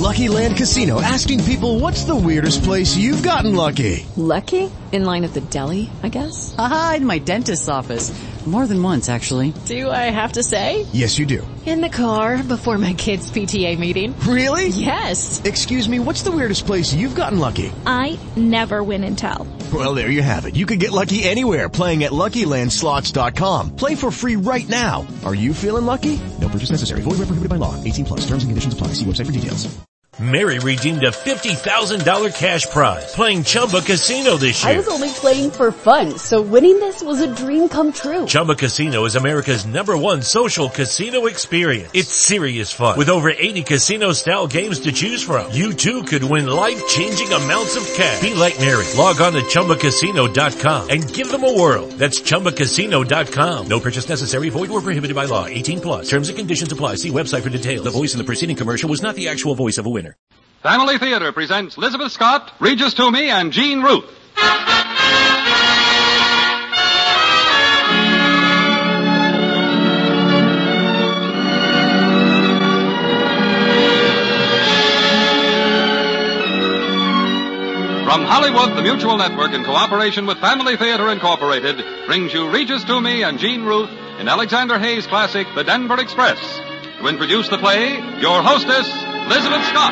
Lucky Land Casino, asking people, what's the weirdest place you've gotten lucky? Lucky? In line at the deli, I guess? Aha, in my dentist's office. More than once, actually. Do I have to say? Yes, you do. In the car before my kids' PTA meeting. Really? Yes. Excuse me, what's the weirdest place you've gotten lucky? I never win and tell. Well, there you have it. You can get lucky anywhere, playing at LuckyLandSlots.com. Play for free right now. Are you feeling lucky? No purchase necessary. Void where prohibited by law. 18+. Terms and conditions apply. See website for details. Mary redeemed a $50,000 cash prize playing Chumba Casino this year. I was only playing for fun, so winning this was a dream come true. Chumba Casino is America's #1 social casino experience. It's serious fun. With over 80 casino-style games to choose from, you too could win life-changing amounts of cash. Be like Mary. Log on to ChumbaCasino.com and give them a whirl. That's ChumbaCasino.com. No purchase necessary. Void where prohibited by law. 18+. Terms and conditions apply. See website for details. The voice in the preceding commercial was not the actual voice of a winner. Family Theater presents Elizabeth Scott, Regis Toomey, and Jean Ruth. From Hollywood, the Mutual Network, in cooperation with Family Theater Incorporated, brings you Regis Toomey and Jean Ruth in Alexander Hayes' classic, The Denver Express. To introduce the play, your hostess, Elizabeth Scott.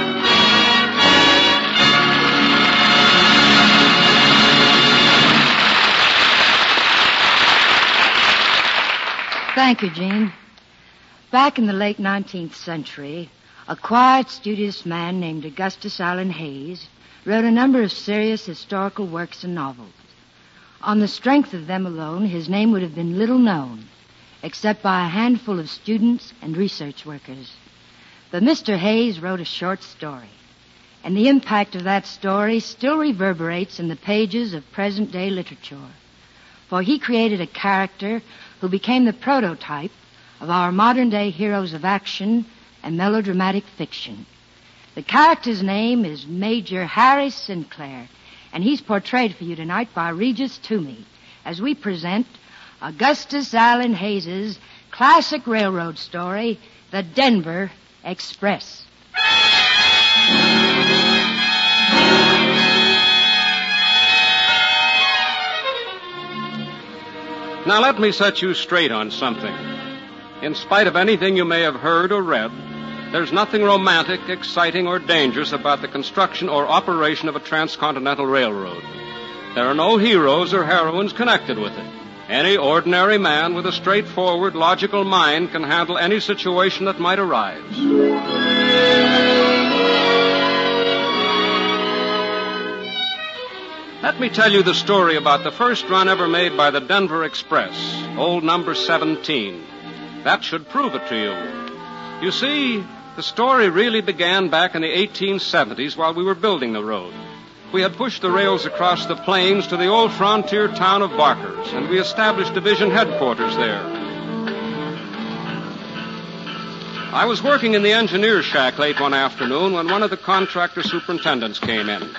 Thank you, Jean. Back in the late 19th century, a quiet, studious man named Augustus Allen Hayes wrote a number of serious historical works and novels. On the strength of them alone, his name would have been little known, except by a handful of students and research workers. But Mr. Hayes wrote a short story, and the impact of that story still reverberates in the pages of present-day literature. For he created a character who became the prototype of our modern-day heroes of action and melodramatic fiction. The character's name is Major Harry Sinclair, and he's portrayed for you tonight by Regis Toomey as we present Augustus Allen Hayes' classic railroad story, The Denver Express. Now let me set you straight on something. In spite of anything you may have heard or read, there's nothing romantic, exciting, or dangerous about the construction or operation of a transcontinental railroad. There are no heroes or heroines connected with it. Any ordinary man with a straightforward, logical mind can handle any situation that might arise. Let me tell you the story about the first run ever made by the Denver Express, old number 17. That should prove it to you. You see, the story really began back in the 1870s while we were building the road. We had pushed the rails across the plains to the old frontier town of Barkers, and we established division headquarters there. I was working in the engineer's shack late one afternoon when one of the contractor superintendents came in.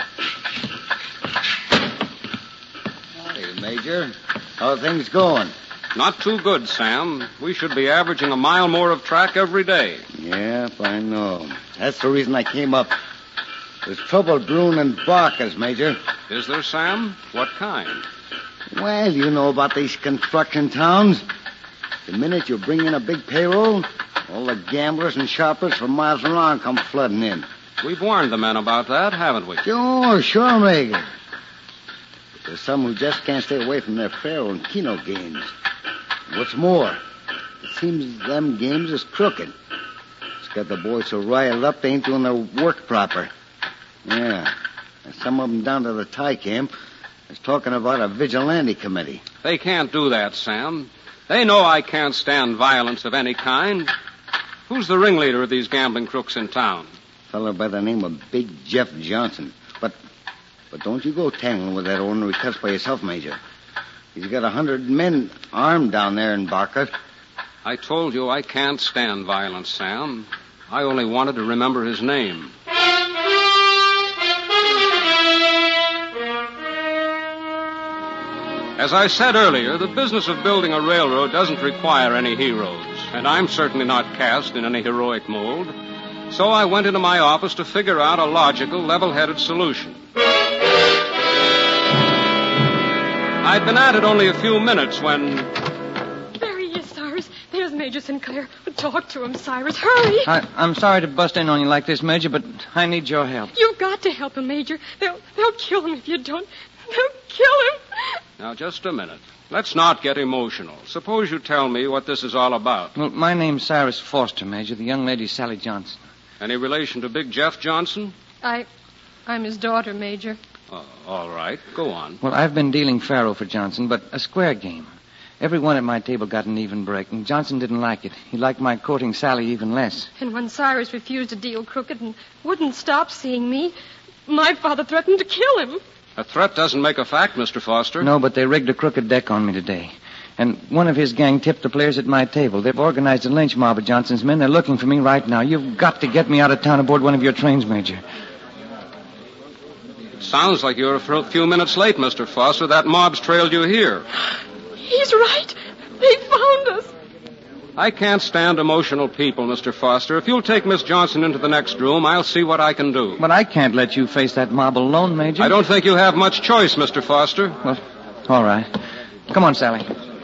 Hey, Major. How are things going? Not too good, Sam. We should be averaging a mile more of track every day. Yep, I know. That's the reason I came up. There's trouble brewing in Barkers, Major. Is there, Sam? What kind? Well, you know about these construction towns. The minute you bring in a big payroll, all the gamblers and shoppers for miles around come flooding in. We've warned the men about that, haven't we? Sure, Major. But there's some who just can't stay away from their faro and keno games. What's more, it seems them games is crooked. It's got the boys so riled up they ain't doing their work proper. Yeah. And some of them down to the Thai camp is talking about a vigilante committee. They can't do that, Sam. They know I can't stand violence of any kind. Who's the ringleader of these gambling crooks in town? A fellow by the name of Big Jeff Johnson. But don't you go tangling with that ornery cuss by yourself, Major. He's got 100 men armed down there in Barker. I told you I can't stand violence, Sam. I only wanted to remember his name. As I said earlier, the business of building a railroad doesn't require any heroes, and I'm certainly not cast in any heroic mold. So I went into my office to figure out a logical, level-headed solution. I'd been at it only a few minutes when... There he is, Cyrus. There's Major Sinclair. Talk to him, Cyrus. Hurry. I'm sorry to bust in on you like this, Major, but I need your help. You've got to help him, Major. They'll kill him if you don't. They'll kill him. Now, just a minute. Let's not get emotional. Suppose you tell me what this is all about. Well, my name's Cyrus Foster, Major. The young lady's Sally Johnson. Any relation to Big Jeff Johnson? I'm his daughter, Major. Oh, all right. Go on. Well, I've been dealing faro for Johnson, but a square game. Everyone at my table got an even break, and Johnson didn't like it. He liked my courting Sally even less. And when Cyrus refused to deal crooked and wouldn't stop seeing me, my father threatened to kill him. A threat doesn't make a fact, Mr. Foster. No, but they rigged a crooked deck on me today. And one of his gang tipped the players at my table. They've organized a lynch mob of Johnson's men. They're looking for me right now. You've got to get me out of town aboard one of your trains, Major. Sounds like you're a few minutes late, Mr. Foster. That mob's trailed you here. He's right. They found us. I can't stand emotional people, Mr. Foster. If you'll take Miss Johnson into the next room, I'll see what I can do. But I can't let you face that mob alone, Major. I don't think you have much choice, Mr. Foster. Well, all right. Come on, Sally.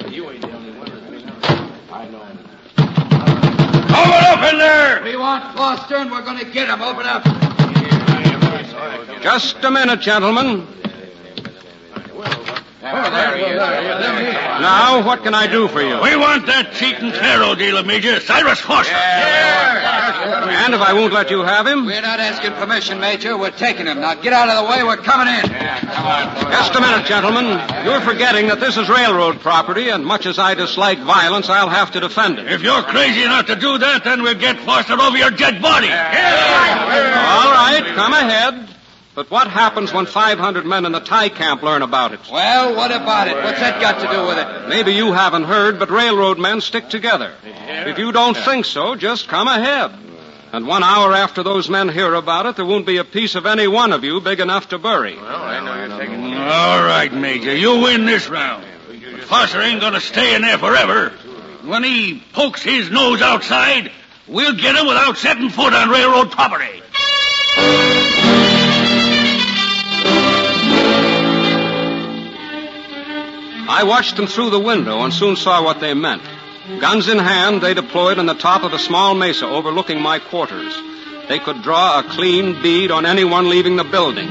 Open up in there! We want Foster, and we're going to get him. Open up. Just a minute, gentlemen. Now, what can I do for you? We want that cheating faro dealer, Major. Cyrus Foster. And if I won't let you have him? We're not asking permission, Major. We're taking him. Now, get out of the way. We're coming in. Just a minute, gentlemen. You're forgetting that this is railroad property, and much as I dislike violence, I'll have to defend it. If you're crazy enough to do that, then we'll get Foster over your dead body. All right, come ahead. But what happens when 500 men in the Thai camp learn about it? Well, what about it? What's that got to do with it? Maybe you haven't heard, but railroad men stick together. If you don't think so, just come ahead. And 1 hour after those men hear about it, there won't be a piece of any one of you big enough to bury. Well, I know you're taking... All right, Major. You win this round. But Foster ain't going to stay in there forever. When he pokes his nose outside, we'll get him without setting foot on railroad property. I watched them through the window and soon saw what they meant. Guns in hand, they deployed on the top of a small mesa overlooking my quarters. They could draw a clean bead on anyone leaving the building.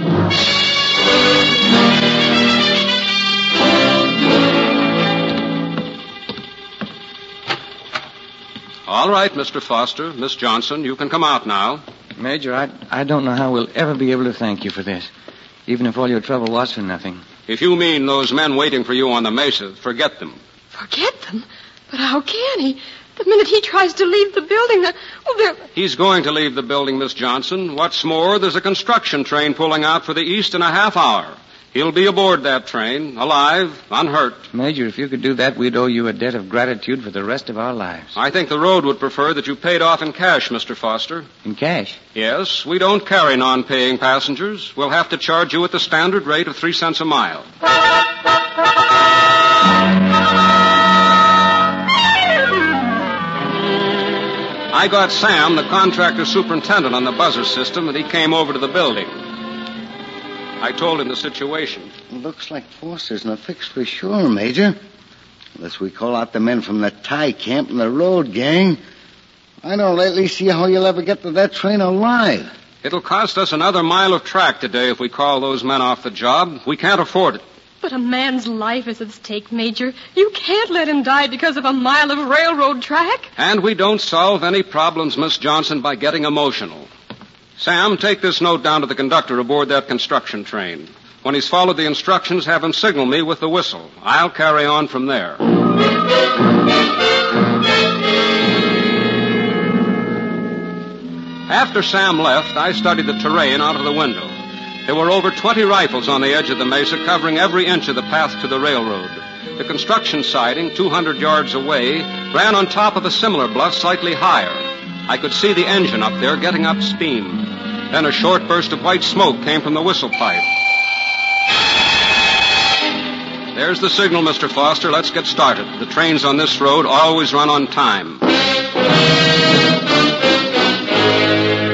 All right, Mr. Foster, Miss Johnson, you can come out now. Major, I don't know how we'll ever be able to thank you for this, even if all your trouble was for nothing. If you mean those men waiting for you on the mesa, forget them. Forget them? But how can he? The minute he tries to leave the building, He's going to leave the building, Miss Johnson. What's more, there's a construction train pulling out for the east in a half hour. He'll be aboard that train, alive, unhurt. Major, if you could do that, we'd owe you a debt of gratitude for the rest of our lives. I think the road would prefer that you paid off in cash, Mr. Foster. In cash? Yes, we don't carry non-paying passengers. We'll have to charge you at the standard rate of 3 cents a mile. I got Sam, the contractor superintendent, on the buzzer system, and he came over to the building. I told him the situation. Looks like Foster's in a fix for sure, Major. Unless we call out the men from the Thai camp and the road gang. I don't lately see how you'll ever get to that train alive. It'll cost us another mile of track today if we call those men off the job. We can't afford it. But a man's life is at stake, Major. You can't let him die because of a mile of railroad track. And we don't solve any problems, Miss Johnson, by getting emotional. Sam, take this note down to the conductor aboard that construction train. When he's followed the instructions, have him signal me with the whistle. I'll carry on from there. After Sam left, I studied the terrain out of the window. There were over 20 rifles on the edge of the mesa covering every inch of the path to the railroad. The construction siding, 200 yards away, ran on top of a similar bluff slightly higher. I could see the engine up there getting up steam. Then a short burst of white smoke came from the whistle pipe. There's the signal, Mr. Foster. Let's get started. The trains on this road always run on time.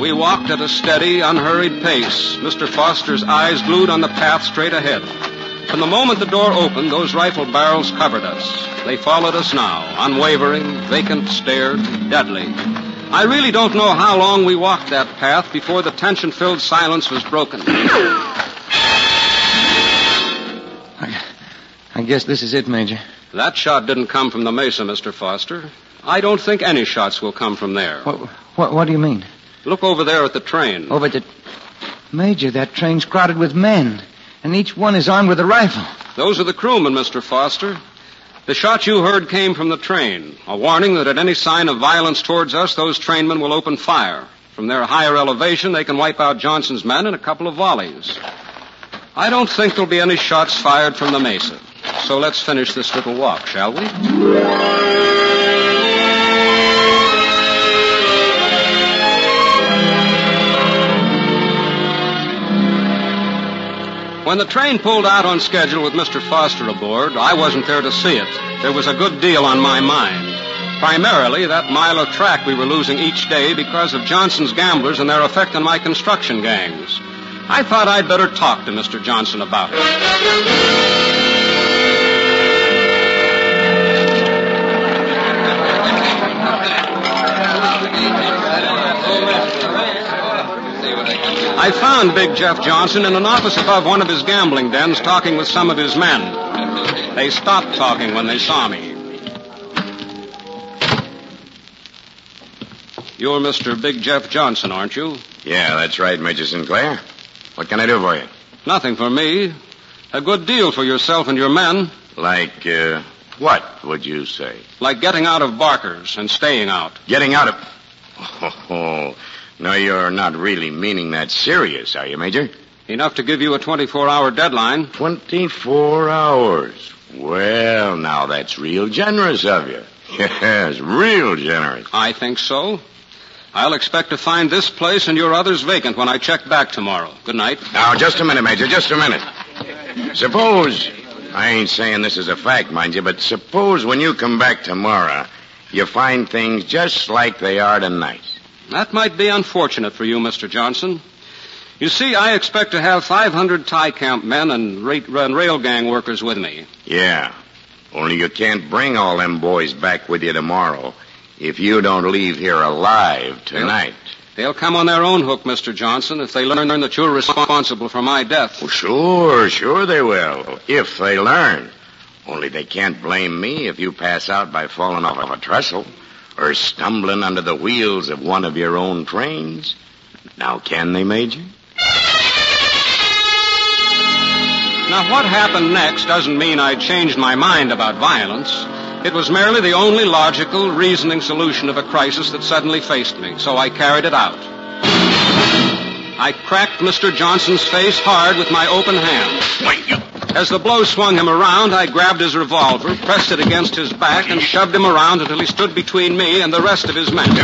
We walked at a steady, unhurried pace, Mr. Foster's eyes glued on the path straight ahead. From the moment the door opened, those rifle barrels covered us. They followed us now, unwavering, vacant stared, deadly. I really don't know how long we walked that path before the tension-filled silence was broken. I guess this is it, Major. That shot didn't come from the mesa, Mr. Foster. I don't think any shots will come from there. What do you mean? Look over there at the train. Over the... Major, that train's crowded with men, and each one is armed with a rifle. Those are the crewmen, Mr. Foster. The shot you heard came from the train, a warning that at any sign of violence towards us, those trainmen will open fire. From their higher elevation, they can wipe out Johnson's men in a couple of volleys. I don't think there'll be any shots fired from the mesa. So let's finish this little walk, shall we? When the train pulled out on schedule with Mr. Foster aboard, I wasn't there to see it. There was a good deal on my mind. Primarily, that mile of track we were losing each day because of Johnson's gamblers and their effect on my construction gangs. I thought I'd better talk to Mr. Johnson about it. I found Big Jeff Johnson in an office above one of his gambling dens talking with some of his men. They stopped talking when they saw me. You're Mr. Big Jeff Johnson, aren't you? Yeah, that's right, Major Sinclair. What can I do for you? Nothing for me. A good deal for yourself and your men. Like, what would you say? Like getting out of Barker's and staying out. Getting out of... Oh, no, you're not really meaning that serious, are you, Major? Enough to give you a 24-hour deadline. 24 hours? Well, now that's real generous of you. Yes, real generous. I think so. I'll expect to find this place and your others vacant when I check back tomorrow. Good night. Now, just a minute, Major, just a minute. Suppose, I ain't saying this is a fact, mind you, but suppose when you come back tomorrow, you find things just like they are tonight. That might be unfortunate for you, Mr. Johnson. You see, I expect to have 500 tie camp men and rail gang workers with me. Yeah, only you can't bring all them boys back with you tomorrow if you don't leave here alive tonight. They'll come on their own hook, Mr. Johnson, if they learn that you're responsible for my death. Well, sure they will, if they learn. Only they can't blame me if you pass out by falling off of a trestle or stumbling under the wheels of one of your own trains. Now, can they, Major? Now, what happened next doesn't mean I changed my mind about violence. It was merely the only logical, reasoning solution of a crisis that suddenly faced me, so I carried it out. I cracked Mr. Johnson's face hard with my open hand. As the blow swung him around, I grabbed his revolver, pressed it against his back, and shoved him around until he stood between me and the rest of his men.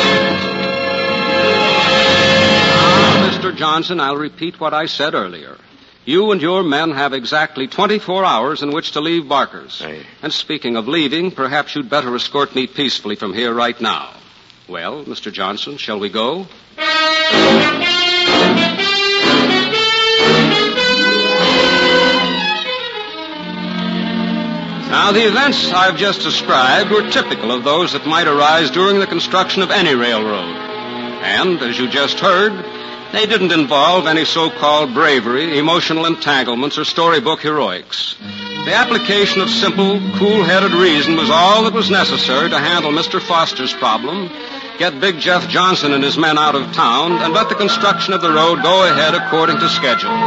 Mr. Johnson, I'll repeat what I said earlier. You and your men have exactly 24 hours in which to leave Barker's. And speaking of leaving, perhaps you'd better escort me peacefully from here right now. Well, Mr. Johnson, shall we go? Now, the events I've just described were typical of those that might arise during the construction of any railroad. And, as you just heard, they didn't involve any so-called bravery, emotional entanglements, or storybook heroics. The application of simple, cool-headed reason was all that was necessary to handle Mr. Foster's problem, get Big Jeff Johnson and his men out of town, and let the construction of the road go ahead according to schedule.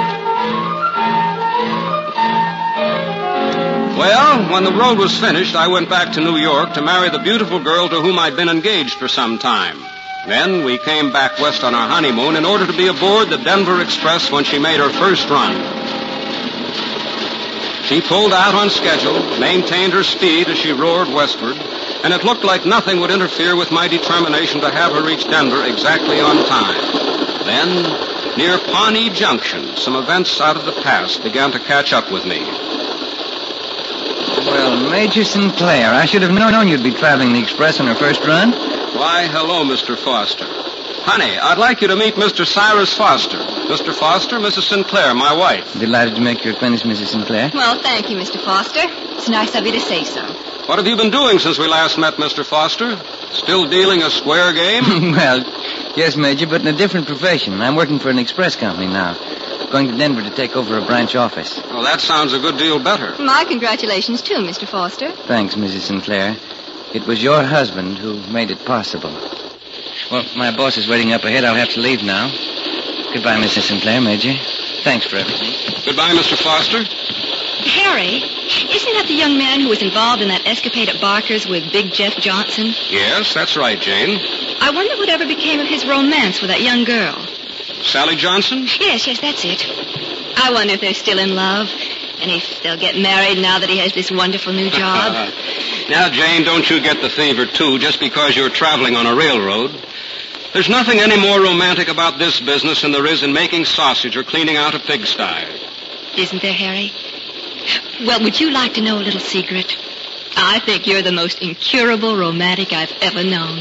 Well, when the road was finished, I went back to New York to marry the beautiful girl to whom I'd been engaged for some time. Then we came back west on our honeymoon in order to be aboard the Denver Express when she made her first run. She pulled out on schedule, maintained her speed as she roared westward, and it looked like nothing would interfere with my determination to have her reach Denver exactly on time. Then, near Pawnee Junction, some events out of the past began to catch up with me. Well, Major Sinclair, I should have known you'd be traveling the express on her first run. Why, hello, Mr. Foster. Honey, I'd like you to meet Mr. Cyrus Foster. Mr. Foster, Mrs. Sinclair, my wife. Delighted to make your acquaintance, Mrs. Sinclair. Well, thank you, Mr. Foster. It's nice of you to say so. What have you been doing since we last met, Mr. Foster? Still dealing a square game? Well, yes, Major, but in a different profession. I'm working for an express company now. Going to Denver to take over a branch office. Well, that sounds a good deal better. My congratulations, too, Mr. Foster. Thanks, Mrs. Sinclair. It was your husband who made it possible. Well, my boss is waiting up ahead. I'll have to leave now. Goodbye, Mrs. Sinclair, Major. Thanks for everything. Goodbye, Mr. Foster. Harry, isn't that the young man who was involved in that escapade at Barker's with Big Jeff Johnson? Yes, that's right, Jane. I wonder whatever became of his romance with that young girl. Sally Johnson? Yes, that's it. I wonder if they're still in love, and if they'll get married now that he has this wonderful new job. Now, Jane, don't you get the fever, too, just because you're traveling on a railroad. There's nothing any more romantic about this business than there is in making sausage or cleaning out a pigsty. Isn't there, Harry? Well, would you like to know a little secret? I think you're the most incurable romantic I've ever known.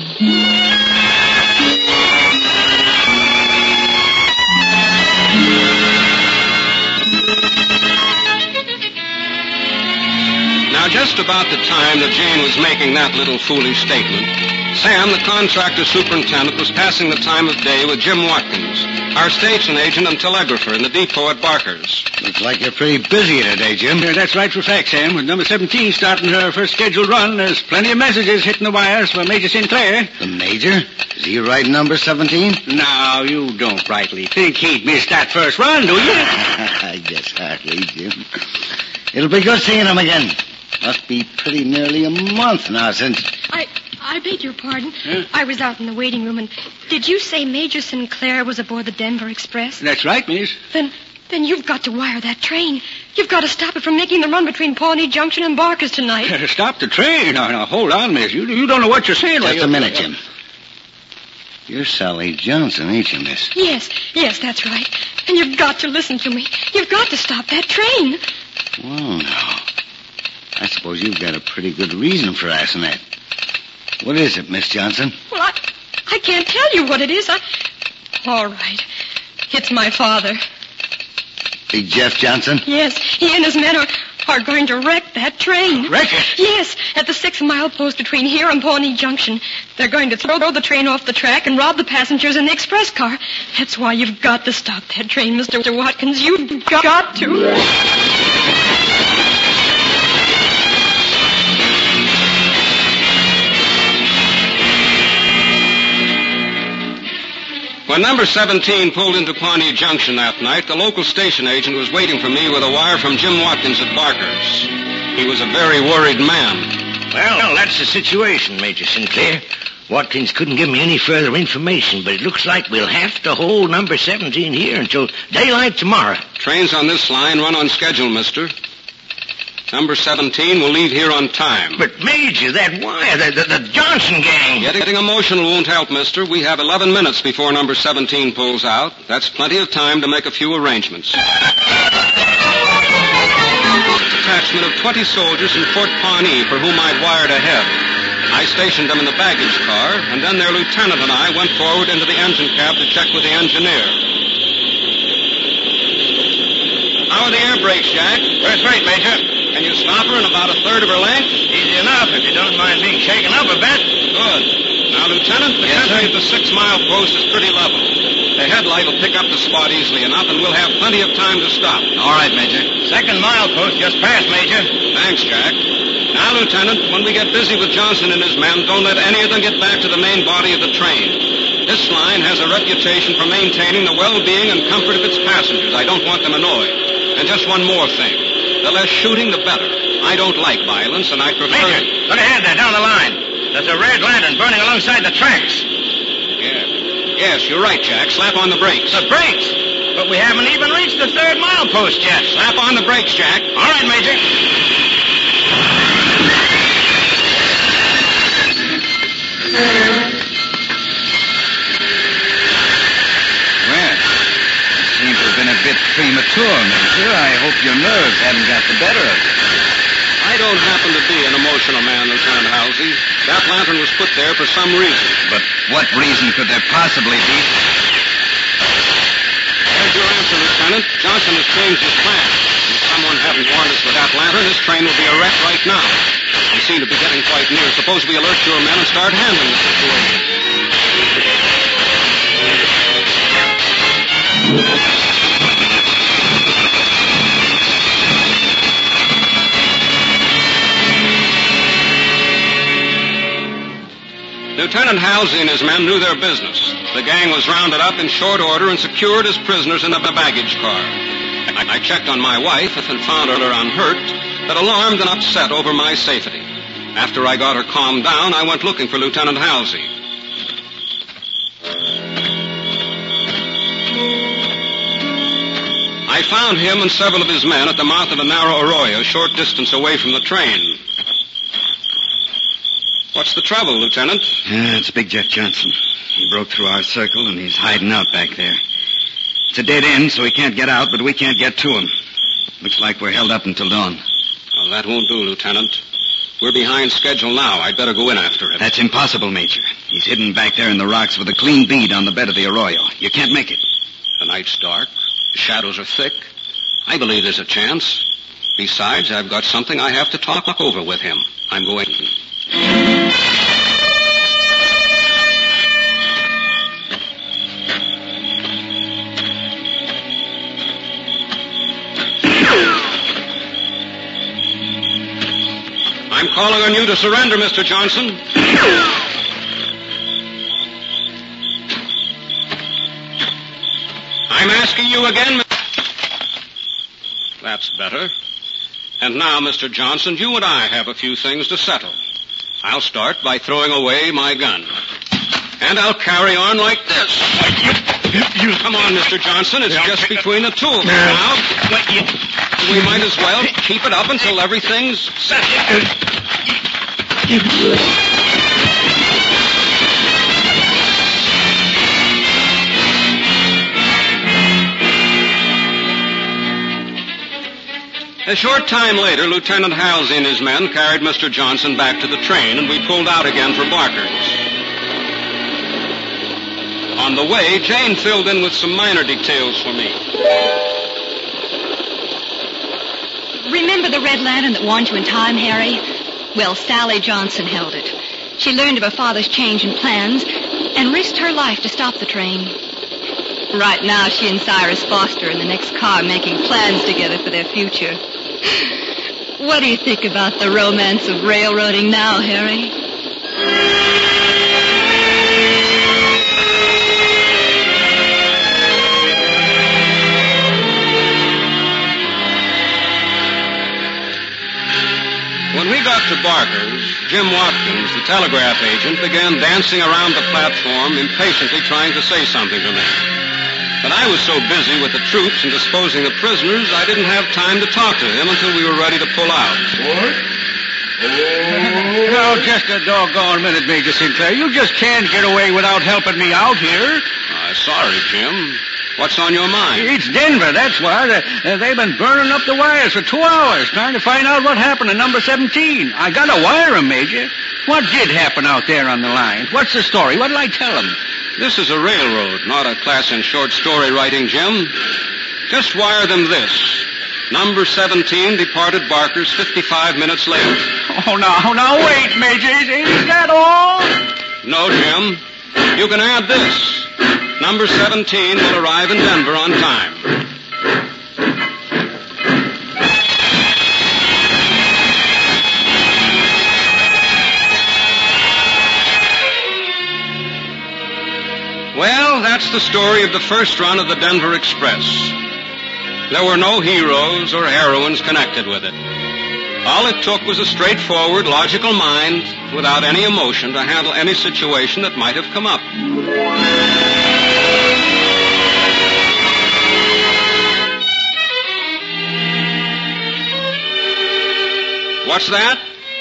Now, just about the time that Jane was making that little foolish statement, Sam, the contractor superintendent, was passing the time of day with Jim Watkins, our station agent and telegrapher in the depot at Barker's. Looks like you're pretty busy today, Jim. Yeah, that's right for fact, Sam. With number 17 starting her first scheduled run, there's plenty of messages hitting the wires for Major Sinclair. The Major? Is he riding number 17? Now, you don't rightly think he'd miss that first run, do you? I guess hardly, Jim. It'll be good seeing him again. Must be pretty nearly a month now since... I beg your pardon. Huh? I was out in the waiting room, and did you say Major Sinclair was aboard the Denver Express? That's right, miss. Then you've got to wire that train. You've got to stop it from making the run between Pawnee Junction and Barker's tonight. Stop the train? Now, hold on, miss. You don't know what you're saying. Just a minute, Jim. You're Sally Johnson, ain't you, miss? Yes, that's right. And you've got to listen to me. You've got to stop that train. Well, now, I suppose you've got a pretty good reason for asking that. What is it, Miss Johnson? Well, I can't tell you what it is. All right. It's my father. Big Jeff Johnson? Yes, he and his men are going to wreck that train. Wreck it? Yes, at the 6-mile post between here and Pawnee Junction. They're going to throw the train off the track and rob the passengers in the express car. That's why you've got to stop that train, Mr. Watkins. You've got to. When number 17 pulled into Pawnee Junction that night, the local station agent was waiting for me with a wire from Jim Watkins at Barker's. He was a very worried man. Well, that's the situation, Major Sinclair. Watkins couldn't give me any further information, but it looks like we'll have to hold number 17 here until daylight tomorrow. Trains on this line run on schedule, mister. Number 17 will leave here on time. But, Major, that wire, the Johnson gang... Getting emotional won't help, mister. We have 11 minutes before number 17 pulls out. That's plenty of time to make a few arrangements. Detachment of 20 soldiers in Fort Pawnee for whom I'd wired ahead. I stationed them in the baggage car, and then their lieutenant and I went forward into the engine cab to check with the engineer. How are the air brakes, Jack? First rate, Major. Can you stop her in about a third of her length? Easy enough, if you don't mind being shaken up a bit. Good. Now, Lieutenant, the country at the 6-mile post is pretty level. The headlight will pick up the spot easily enough, and we'll have plenty of time to stop. All right, Major. 2nd mile post just passed, Major. Thanks, Jack. Now, Lieutenant, when we get busy with Johnson and his men, don't let any of them get back to the main body of the train. This line has a reputation for maintaining the well-being and comfort of its passengers. I don't want them annoyed. And just one more thing. The less shooting, the better. I don't like violence, and I prefer... Major, look ahead there, down the line. There's a red lantern burning alongside the tracks. Yes, you're right, Jack. Slap on the brakes. The brakes? But we haven't even reached the 3rd mile post yet. Slap on the brakes, Jack. All right, Major. Seems to have been a bit premature, Major. I hope your nerves haven't got the better of you. I don't happen to be an emotional man, Lieutenant Halsey. That lantern was put there for some reason. But what reason could there possibly be? There's your answer, Lieutenant. Johnson has changed his plan. If someone hadn't warned us with that lantern, this train would be a wreck right now. We seem to be getting quite near. Suppose we alert your men and start handling the situation. Lieutenant Halsey and his men knew their business. The gang was rounded up in short order and secured as prisoners in the baggage car. I checked on my wife and found her unhurt, but alarmed and upset over my safety. After I got her calmed down, I went looking for Lieutenant Halsey. I found him and several of his men at the mouth of a narrow arroyo a short distance away from the train. What's the trouble, Lieutenant? It's Big Jet Johnson. He broke through our circle, and he's hiding out back there. It's a dead end, so he can't get out, but we can't get to him. Looks like we're held up until dawn. Well, that won't do, Lieutenant. We're behind schedule now. I'd better go in after him. That's impossible, Major. He's hidden back there in the rocks with a clean bead on the bed of the arroyo. You can't make it. The night's dark. The shadows are thick. I believe there's a chance. Besides, I've got something I have to talk over with him. I'm going. I'm calling on you to surrender, Mr. Johnson. I'm asking you again. That's better. And now, Mr. Johnson, you and I have a few things to settle. I'll start by throwing away my gun. And I'll carry on like this. Come on, Mr. Johnson. It's just between the two of us now. We might as well keep it up until everything's settled. A short time later, Lieutenant Halsey and his men carried Mr. Johnson back to the train, and we pulled out again for Barker's. On the way, Jane filled in with some minor details for me. Remember the red lantern that warned you in time, Harry? Well, Sally Johnson held it. She learned of her father's change in plans and risked her life to stop the train. Right now, she and Cyrus Foster are in the next car making plans together for their future. What do you think about the romance of railroading now, Harry? When we got to Barker's, Jim Watkins, the telegraph agent, began dancing around the platform, impatiently trying to say something to me. But I was so busy with the troops and disposing of prisoners, I didn't have time to talk to him until we were ready to pull out. What? Now, just a doggone minute, Major Sinclair. You just can't get away without helping me out here. Sorry, Jim. What's on your mind? It's Denver, that's why. They've been burning up the wires for 2 hours, trying to find out what happened to number 17. I gotta wire 'em, Major. What did happen out there on the line? What's the story? What'll I tell 'em? This is a railroad, not a class in short story writing, Jim. Just wire them this. Number 17 departed Barker's 55 minutes late. Oh, now, wait, Major. Is that all? No, Jim. You can add this. Number 17 will arrive in Denver on time. Well, that's the story of the first run of the Denver Express. There were no heroes or heroines connected with it. All it took was a straightforward, logical mind without any emotion to handle any situation that might have come up. What's that?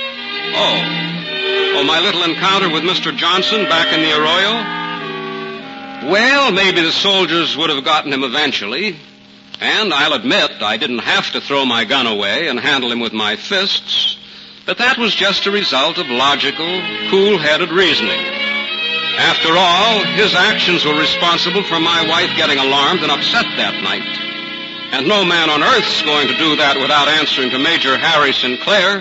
Oh, my little encounter with Mr. Johnson back in the arroyo? Well, maybe the soldiers would have gotten him eventually. And I'll admit I didn't have to throw my gun away and handle him with my fists. But that was just a result of logical, cool-headed reasoning. After all, his actions were responsible for my wife getting alarmed and upset that night. And no man on earth's going to do that without answering to Major Harry Sinclair.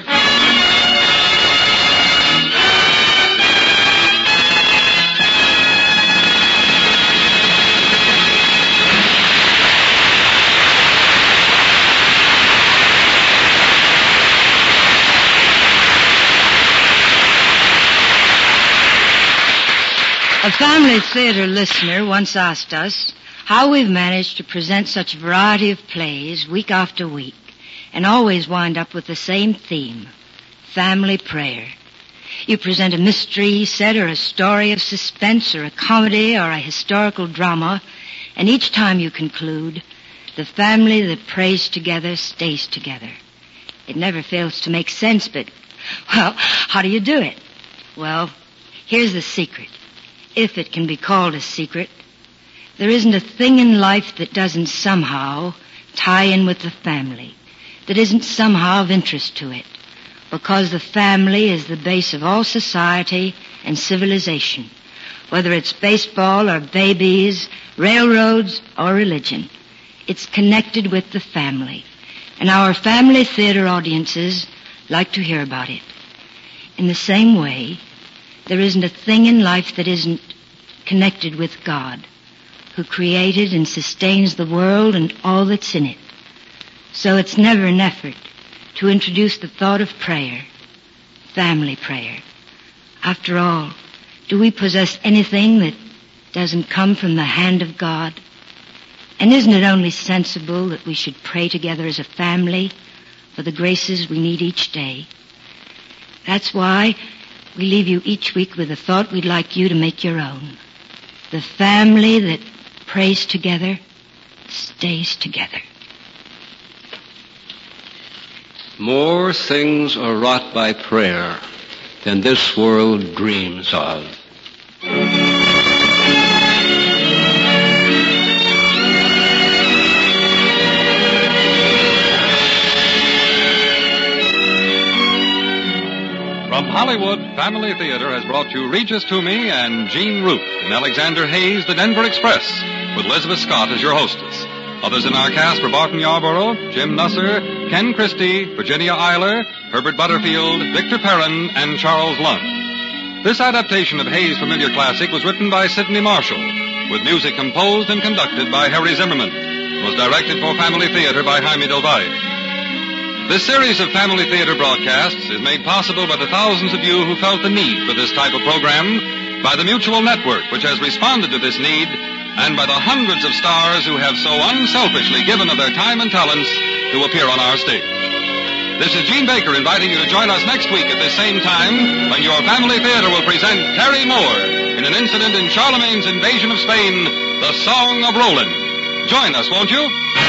A Family Theater listener once asked us how we've managed to present such a variety of plays week after week and always wind up with the same theme, family prayer. You present a mystery, he said, or a story of suspense, or a comedy, or a historical drama, and each time you conclude, the family that prays together stays together. It never fails to make sense, but, well, how do you do it? Well, here's the secret. If it can be called a secret, there isn't a thing in life that doesn't somehow tie in with the family, that isn't somehow of interest to it, because the family is the base of all society and civilization, whether it's baseball or babies, railroads or religion. It's connected with the family, and our family theater audiences like to hear about it. In the same way, there isn't a thing in life that isn't connected with God, who created and sustains the world and all that's in it. So it's never an effort to introduce the thought of prayer, family prayer. After all, do we possess anything that doesn't come from the hand of God? And isn't it only sensible that we should pray together as a family for the graces we need each day? That's why we leave you each week with a thought we'd like you to make your own. The family that prays together stays together. More things are wrought by prayer than this world dreams of. From Hollywood, Family Theater has brought you Regis Toomey and Jean Root in Alexander Hayes' The Denver Express, with Elizabeth Scott as your hostess. Others in our cast were Barton Yarborough, Jim Nusser, Ken Christie, Virginia Eiler, Herbert Butterfield, Victor Perrin, and Charles Lund. This adaptation of Hayes' familiar classic was written by Sidney Marshall, with music composed and conducted by Harry Zimmerman, and was directed for Family Theater by Jaime Del Valle. This series of Family Theater broadcasts is made possible by the thousands of you who felt the need for this type of program, by the Mutual Network, which has responded to this need, and by the hundreds of stars who have so unselfishly given of their time and talents to appear on our stage. This is Gene Baker inviting you to join us next week at this same time when your Family Theater will present Terry Moore in an incident in Charlemagne's invasion of Spain, The Song of Roland. Join us, won't you?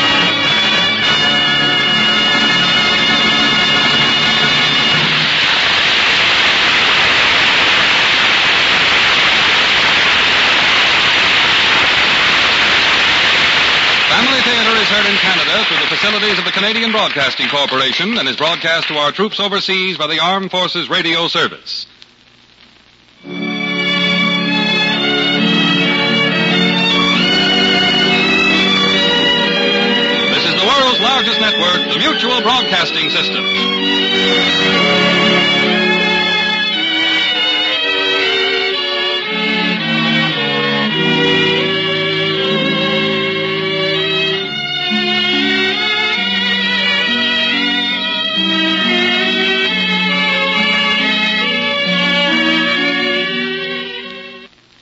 Family Theater is heard in Canada through the facilities of the Canadian Broadcasting Corporation and is broadcast to our troops overseas by the Armed Forces Radio Service. This is the world's largest network, the Mutual Broadcasting System.